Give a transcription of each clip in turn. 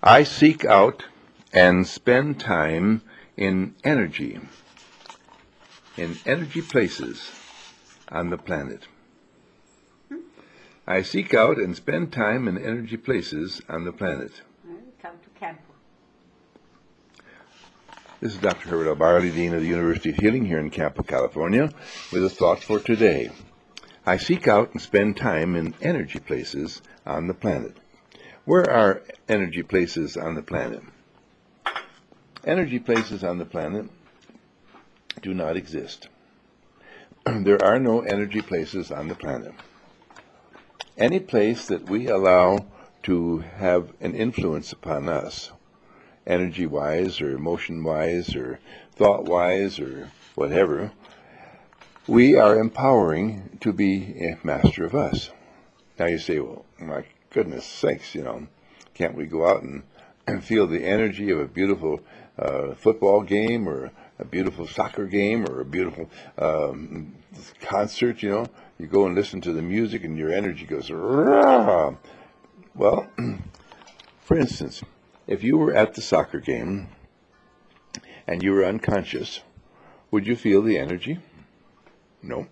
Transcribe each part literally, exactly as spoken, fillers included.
I seek out and spend time in energy, in energy places on the planet. I seek out and spend time in energy places on the planet. Come to camp. This is Doctor Herbert L. Barley, Dean of the University of Healing here in Campo, California, with a thought for today. I seek out and spend time in energy places on the planet. Where are energy places on the planet? Energy places on the planet do not exist. There are no energy places on the planet. Any place that we allow to have an influence upon us, energy-wise or emotion-wise or thought-wise or whatever, we are empowering to be a master of us. Now you say, well, my goodness sakes, you know, can't we go out and, and feel the energy of a beautiful uh, football game or a beautiful soccer game or a beautiful um, concert, you know? You go and listen to the music and your energy goes, rah! Well, for instance, if you were at the soccer game and you were unconscious, would you feel the energy? No.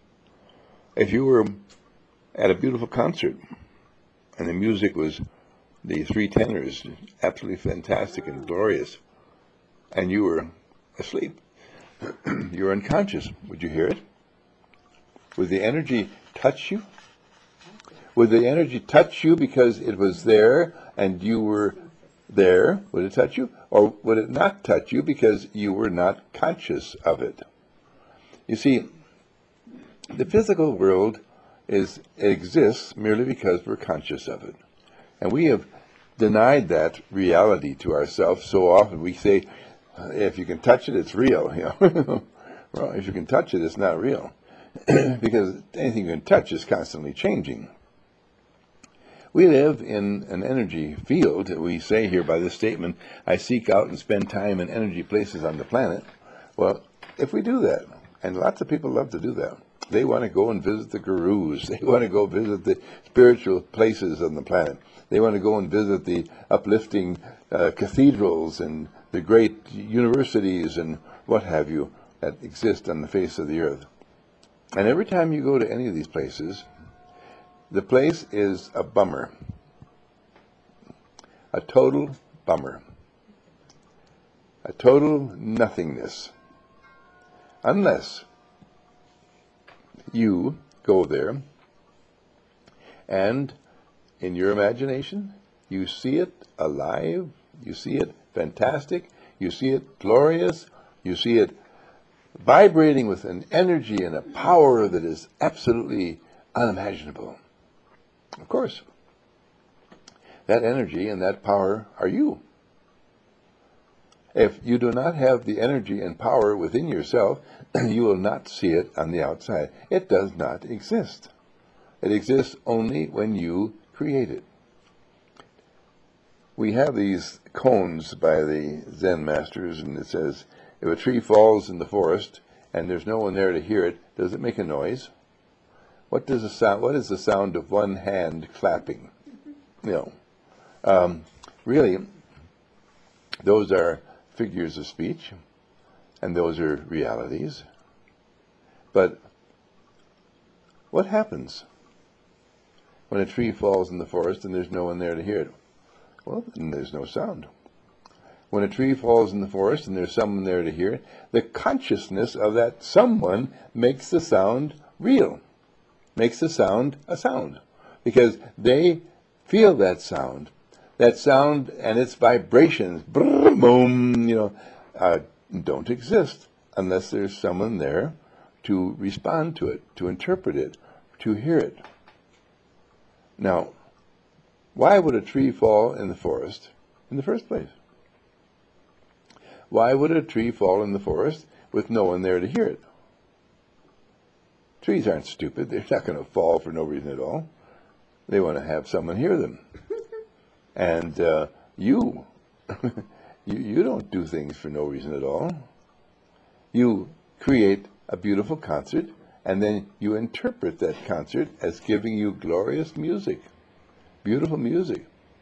If you were at a beautiful concert and the music was the three tenors, absolutely fantastic and glorious, and you were asleep, you were unconscious, would you hear it? Would the energy touch you? Would the energy touch you because it was there and you were there? Would it touch you? Or would it not touch you because you were not conscious of it? You see, the physical world is it exists merely because we're conscious of it. And we have denied that reality to ourselves so often. We say, if you can touch it, it's real. You know? Well, if you can touch it, it's not real. Because anything you can touch is constantly changing. We live in an energy field. We say here by this statement, I seek out and spend time in energy places on the planet. Well, if we do that, and lots of people love to do that, they want to go and visit the gurus. They want to go visit the spiritual places on the planet. They want to go and visit the uplifting uh, cathedrals and the great universities and what have you that exist on the face of the earth. And every time you go to any of these places, the place is a bummer. A total bummer. A total nothingness. Unless you go there and in your imagination you see it alive, you see it fantastic, you see it glorious, you see it vibrating with an energy and a power that is absolutely unimaginable. Of course, that energy and that power are you. If you do not have the energy and power within yourself, you will not see it on the outside. It does not exist. It exists only when you create it. We have these koans by the Zen masters, and it says, if a tree falls in the forest and there's no one there to hear it, does it make a noise? What does the sound? What is the sound of one hand clapping? You know, um, really, those are figures of speech, and those are realities. But what happens when a tree falls in the forest and there's no one there to hear it? Well, then there's no sound. When a tree falls in the forest and there's someone there to hear it, the consciousness of that someone makes the sound real, makes the sound a sound, because they feel that sound. That sound and its vibrations, brrr, boom, you know, uh, don't exist unless there's someone there to respond to it, to interpret it, to hear it. Now, why would a tree fall in the forest in the first place? Why would a tree fall in the forest with no one there to hear it? Trees aren't stupid. They're not going to fall for no reason at all. They want to have someone hear them. And uh, you, you, you don't do things for no reason at all. You create a beautiful concert, and then you interpret that concert as giving you glorious music, beautiful music.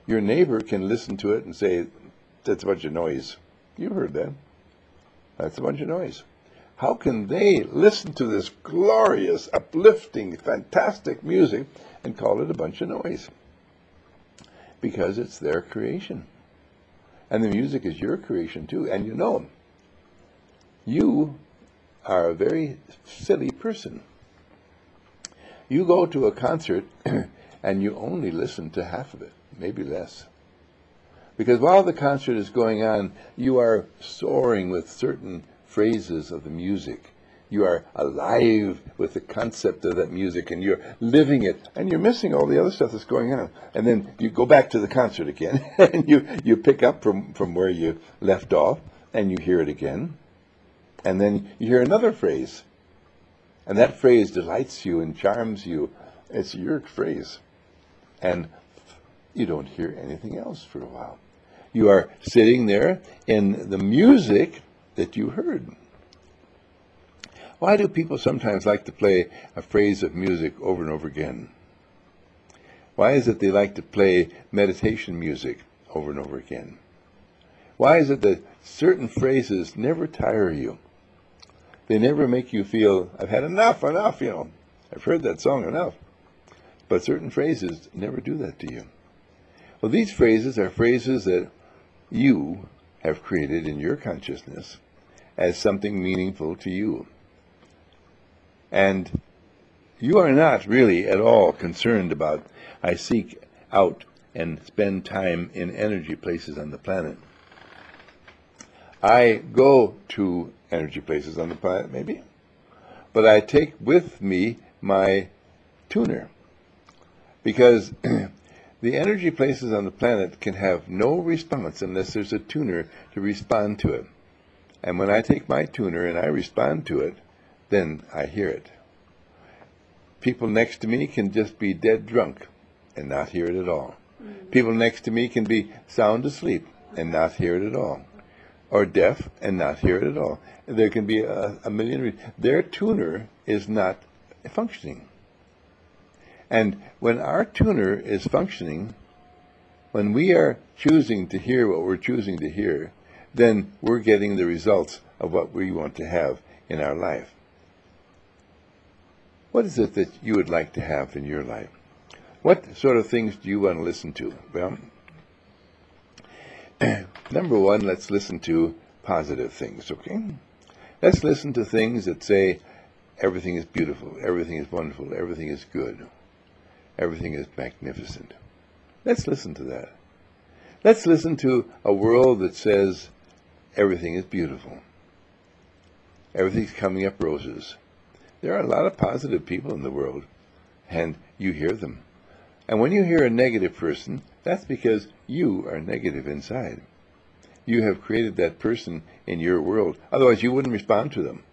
Your neighbor can listen to it and say, that's a bunch of noise. You've heard that. That's a bunch of noise. How can they listen to this glorious, uplifting, fantastic music and call it a bunch of noise? Because it's their creation. And the music is your creation too. And you know, you are a very silly person. You go to a concert and you only listen to half of it, maybe less. Because while the concert is going on, you are soaring with certain phrases of the music. You are alive with the concept of that music, and you're living it, and you're missing all the other stuff that's going on. And then you go back to the concert again, and you, you pick up from, from where you left off, and you hear it again. And then you hear another phrase. And that phrase delights you and charms you. It's your phrase. And you don't hear anything else for a while. You are sitting there in the music that you heard. Why do people sometimes like to play a phrase of music over and over again? Why is it they like to play meditation music over and over again? Why is it that certain phrases never tire you? They never make you feel, I've had enough, enough, you know. I've heard that song enough. But certain phrases never do that to you. Well, these phrases are phrases that you have created in your consciousness as something meaningful to you. And you are not really at all concerned about, I seek out and spend time in energy places on the planet. I go to energy places on the planet, maybe, but I take with me my tuner, because the energy places on the planet can have no response unless there's a tuner to respond to it. And when I take my tuner and I respond to it, then I hear it. People next to me can just be dead drunk and not hear it at all. Mm-hmm. People next to me can be sound asleep and not hear it at all. Or deaf and not hear it at all. There can be a, a million reasons. Their tuner is not functioning. And when our tuner is functioning, when we are choosing to hear what we're choosing to hear, then we're getting the results of what we want to have in our life. What is it that you would like to have in your life? What sort of things do you want to listen to? Well, number one, let's listen to positive things, okay? Let's listen to things that say everything is beautiful, everything is wonderful, everything is good, everything is magnificent. Let's listen to that. Let's listen to a world that says everything is beautiful. Everything's coming up roses. There are a lot of positive people in the world, and you hear them. And when you hear a negative person, that's because you are negative inside. You have created that person in your world. Otherwise, you wouldn't respond to them.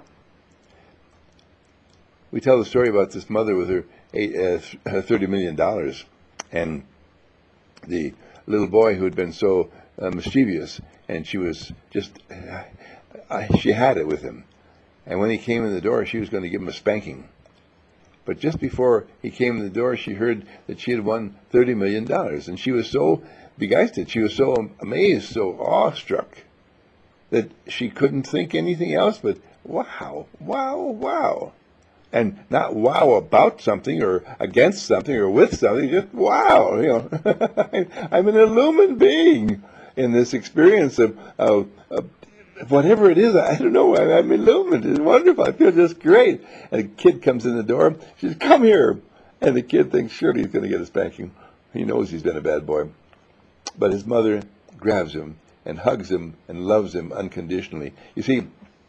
We tell the story about this mother with her, eight, uh, her thirty million dollars, and the little boy who had been so uh, mischievous, and she was just, uh, uh, she had it with him. And when he came in the door, she was going to give him a spanking. But just before he came in the door, she heard that she had won thirty million dollars. And she was so begeisterd, she was so amazed, so awestruck, that she couldn't think anything else but, wow, wow, wow. And not wow about something or against something or with something, just wow. You know, I'm an illumined being in this experience of, of, of whatever it is. I don't know. I'm illumined. It's wonderful. I feel just great. And a kid comes in the door. She says, come here. And the kid thinks surely he's going to get a spanking. He knows he's been a bad boy. But his mother grabs him and hugs him and loves him unconditionally. You see,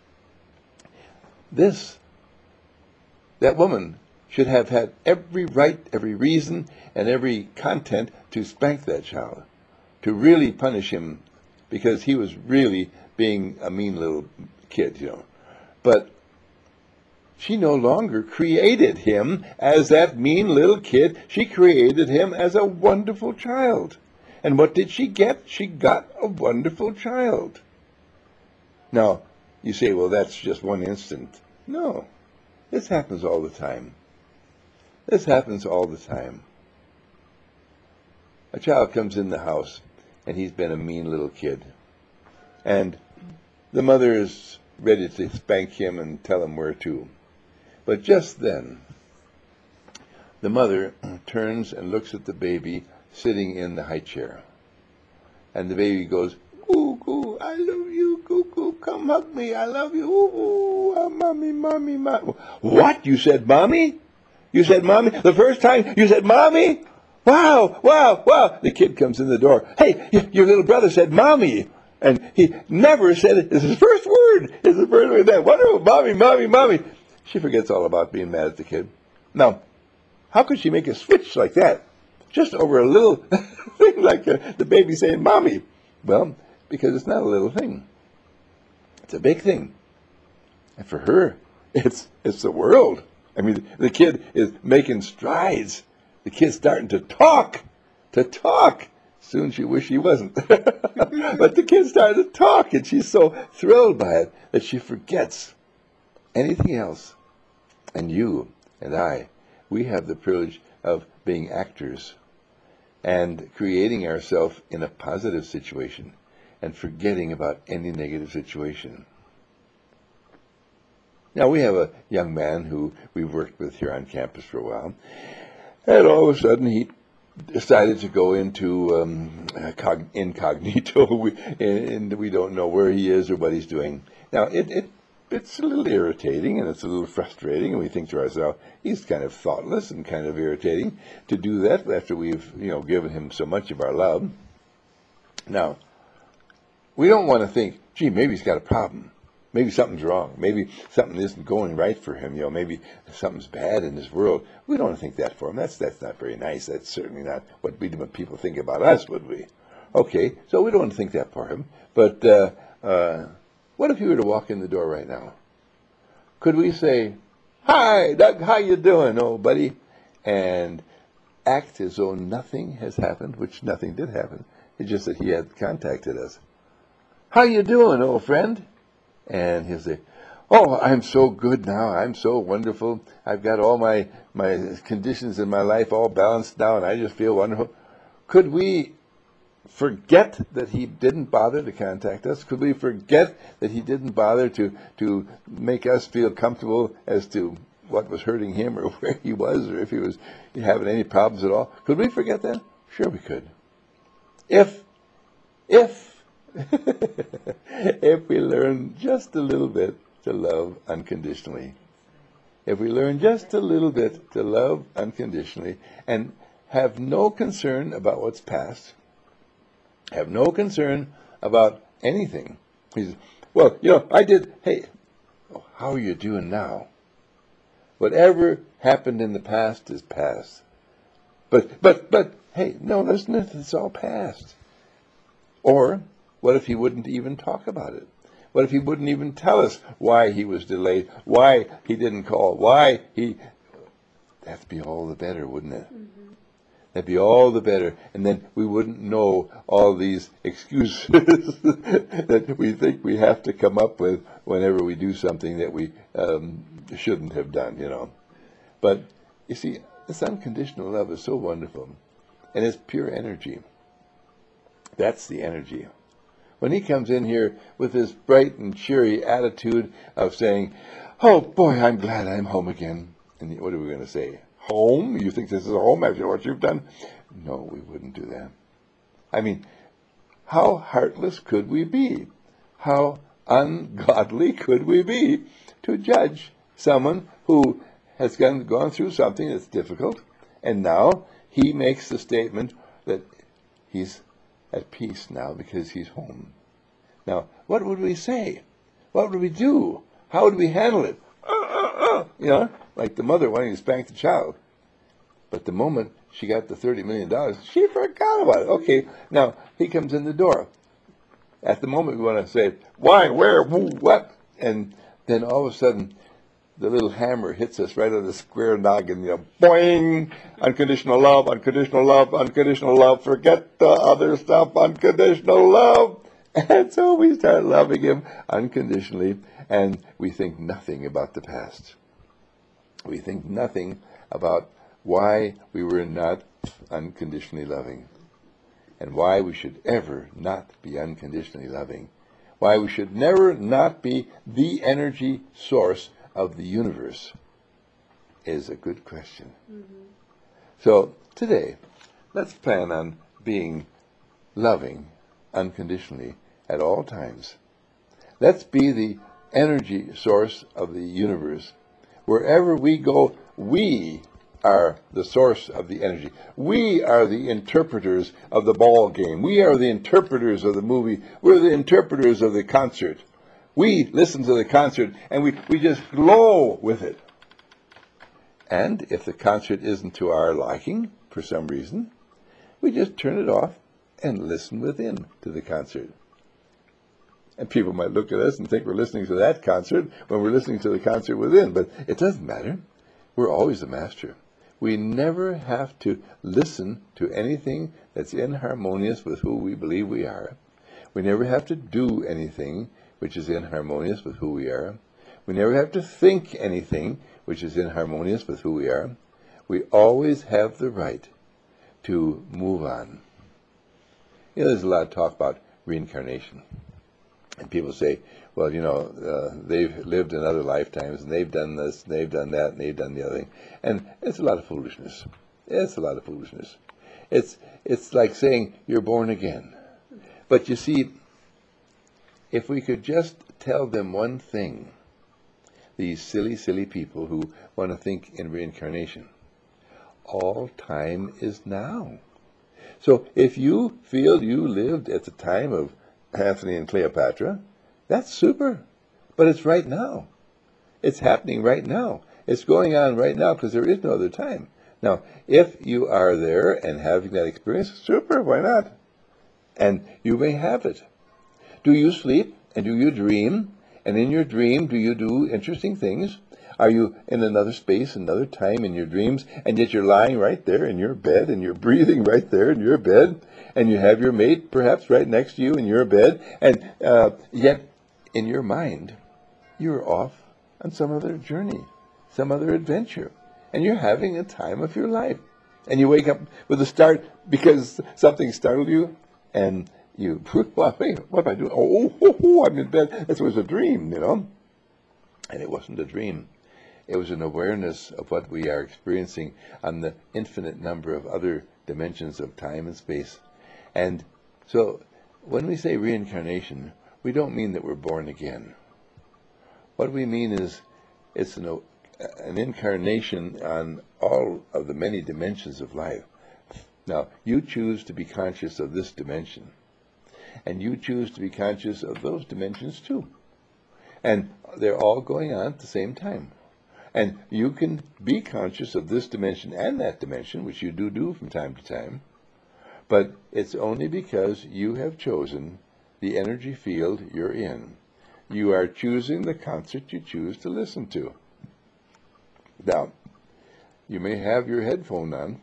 this, that woman should have had every right, every reason, and every content to spank that child, to really punish him, because he was really being a mean little kid, you know. But she no longer created him as that mean little kid. She created him as a wonderful child. And what did she get? She got a wonderful child. Now, you say, well, that's just one instant. No, this happens all the time. This happens all the time. A child comes in the house, and he's been a mean little kid. And the mother is ready to spank him and tell him where to. But just then, the mother turns and looks at the baby sitting in the high chair. And the baby goes, "Goo, goo, I love you, goo, goo, come hug me, I love you, ooh, ooh, ah, mommy, mommy, mommy." "What? You said mommy? You said mommy? The first time you said mommy? Wow, wow, wow." The kid comes in the door. "Hey, your little brother said mommy." And he never said it. It's his first word. It's his first word. That wonderful, mommy, mommy, mommy. She forgets all about being mad at the kid. Now, how could she make a switch like that? Just over a little thing like uh, the baby saying mommy. Well, because it's not a little thing. It's a big thing. And for her, it's it's the world. I mean, the kid is making strides. The kid's starting to talk. To talk. Soon she wished she wasn't. But the kid started to talk, and she's so thrilled by it that she forgets anything else. And you and I, we have the privilege of being actors and creating ourselves in a positive situation and forgetting about any negative situation. Now, we have a young man who we've worked with here on campus for a while, and all of a sudden he decided to go into um, incognito, we, and we don't know where he is or what he's doing. Now, it, it it's a little irritating, and it's a little frustrating, and we think to ourselves, he's kind of thoughtless and kind of irritating to do that after we've, you know, given him so much of our love. Now, we don't want to think, gee, maybe he's got a problem. Maybe something's wrong. Maybe something isn't going right for him. You know, maybe something's bad in this world. We don't want to think that for him. That's that's not very nice. That's certainly not what we what people think about us, would we? Okay, so we don't want to think that for him. But uh, uh, what if he were to walk in the door right now? Could we say, "Hi, Doug, how you doing, old buddy?" and act as though nothing has happened, which nothing did happen. It's just that he had contacted us. "How you doing, old friend?" And he'll say, "Oh, I'm so good now. I'm so wonderful. I've got all my, my conditions in my life all balanced now, and I just feel wonderful." Could we forget that he didn't bother to contact us? Could we forget that he didn't bother to, to make us feel comfortable as to what was hurting him or where he was or if he was having any problems at all? Could we forget that? Sure we could. If, if, if we learn just a little bit to love unconditionally. If we learn just a little bit to love unconditionally and have no concern about what's past, have no concern about anything. He says, "Well, you know, I did, hey, oh, how are you doing now? Whatever happened in the past is past. But, but, but, hey, no, listen, it's all past." Or, what if he wouldn't even talk about it? What if he wouldn't even tell us why he was delayed, why he didn't call, why he... That'd be all the better, wouldn't it? Mm-hmm. That'd be all the better. And then we wouldn't know all these excuses that we think we have to come up with whenever we do something that we um, shouldn't have done, you know. But, you see, this unconditional love is so wonderful. And it's pure energy. That's the energy. When he comes in here with this bright and cheery attitude of saying, "Oh boy, I'm glad I'm home again." And what are we going to say? Home? You think this is a home after what you've done? No, we wouldn't do that. I mean, how heartless could we be? How ungodly could we be to judge someone who has gone, gone through something that's difficult, and now he makes the statement that he's at peace now because he's home. Now, what would we say? What would we do? How would we handle it? Uh, uh, uh, you know, like the mother wanting to spank the child. But the moment she got the thirty million dollars, she forgot about it. Okay, now he comes in the door. At the moment we want to say, "Why, where, who, what?" And then all of a sudden, the little hammer hits us right on the square noggin, you know, boing! Unconditional love, unconditional love, unconditional love. Forget the other stuff, unconditional love. And so we start loving him unconditionally, and we think nothing about the past. We think nothing about why we were not unconditionally loving. and why we should ever not be unconditionally loving, why we should never not be the energy source of the universe, is a good question. Mm-hmm. So today, let's plan on being loving unconditionally at all times. Let's be the energy source of the universe. Wherever we go, we are the source of the energy. We are the interpreters of the ball game. We are the interpreters of the movie. We're the interpreters of the concert. We listen to the concert and we, we just glow with it. And if the concert isn't to our liking for some reason, we just turn it off and listen within to the concert. And people might look at us and think we're listening to that concert when we're listening to the concert within, but it doesn't matter. We're always the master. We never have to listen to anything that's inharmonious with who we believe we are. We never have to do anything which is inharmonious with who we are. We never have to think anything which is inharmonious with who we are. We always have the right to move on. You know, there's a lot of talk about reincarnation. And people say, well, you know, uh, they've lived in other lifetimes, and they've done this, and they've done that, and they've done the other thing. And it's a lot of foolishness. It's a lot of foolishness. It's, it's like saying you're born again. But you see, if we could just tell them one thing, these silly, silly people who want to think in reincarnation, all time is now. So if you feel you lived at the time of Antony and Cleopatra, that's super. But it's right now. It's happening right now. It's going on right now because there is no other time. Now, if you are there and having that experience, super, why not? And you may have it. Do you sleep and do you dream? And in your dream, do you do interesting things? Are you in another space, another time in your dreams, and yet you're lying right there in your bed, and you're breathing right there in your bed, and you have your mate perhaps right next to you in your bed, and uh, yet in your mind, you're off on some other journey, some other adventure, and you're having a time of your life. And you wake up with a start because something startled you, and you, what am I doing? Oh, oh, oh, I'm in bed. This was a dream, you know. And it wasn't a dream. It was an awareness of what we are experiencing on the infinite number of other dimensions of time and space. And so when we say reincarnation, we don't mean that we're born again. What we mean is it's an, an incarnation on all of the many dimensions of life. Now, you choose to be conscious of this dimension, and you choose to be conscious of those dimensions too. And they're all going on at the same time. And you can be conscious of this dimension and that dimension, which you do do from time to time, but it's only because you have chosen the energy field you're in. You are choosing the concert you choose to listen to. Now, you may have your headphone on,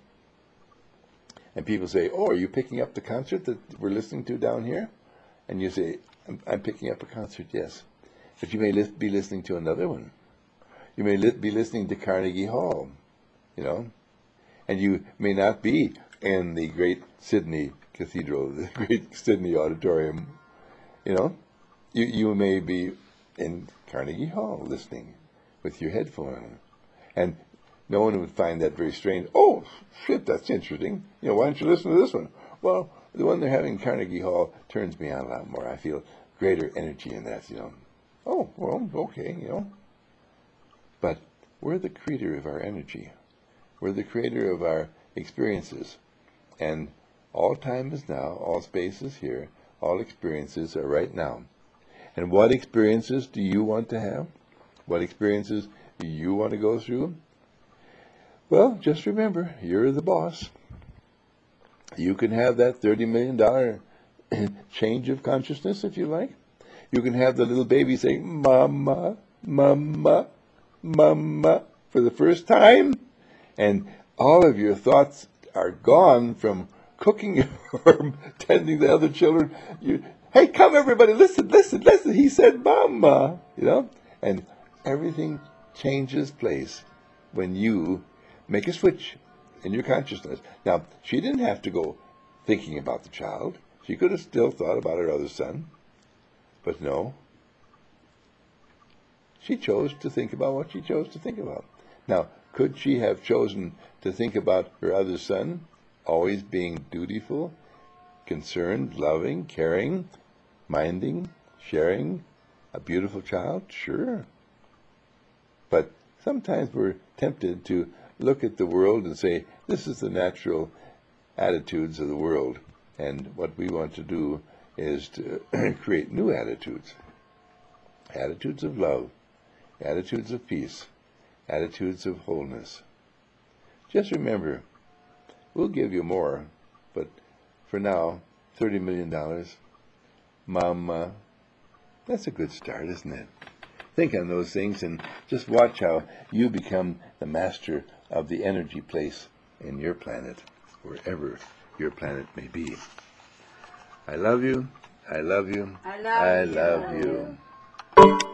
and people say, oh, are you picking up the concert that we're listening to down here? And you say, I'm, I'm picking up a concert, yes. But you may li- be listening to another one. You may li- be listening to Carnegie Hall, you know, and you may not be in the great Sydney Cathedral, the great Sydney Auditorium, you know. You you may be in Carnegie Hall listening with your headphone on, and no one would find that very strange. Oh, shit, that's interesting. You know, why don't you listen to this one? Well, the one they're having in Carnegie Hall turns me on a lot more. I feel greater energy in that, you know. Oh, well, okay, you know. But we're the creator of our energy. We're the creator of our experiences. And all time is now, all space is here, all experiences are right now. And what experiences do you want to have? What experiences do you want to go through? Well, just remember, you're the boss. You can have that thirty million dollars change of consciousness if you like. You can have the little baby saying, Mama, Mama, Mama, for the first time. And all of your thoughts are gone from cooking or tending the other children. You, hey, come everybody, listen, listen, listen. He said, Mama, you know. And everything changes place when you make a switch in your consciousness. Now, she didn't have to go thinking about the child. She could have still thought about her other son, but no. She chose to think about what she chose to think about. Now, could she have chosen to think about her other son, always being dutiful, concerned, loving, caring, minding, sharing, a beautiful child? Sure. But sometimes we're tempted to look at the world and say, this is the natural attitudes of the world, and what we want to do is to create new attitudes. Attitudes of love, attitudes of peace, attitudes of wholeness. Just remember, we'll give you more, but for now, thirty million dollars, Mama, that's a good start, isn't it? Think on those things and just watch how you become the master of the energy place in your planet, wherever your planet may be. I love you. I love you. I love I you. love you.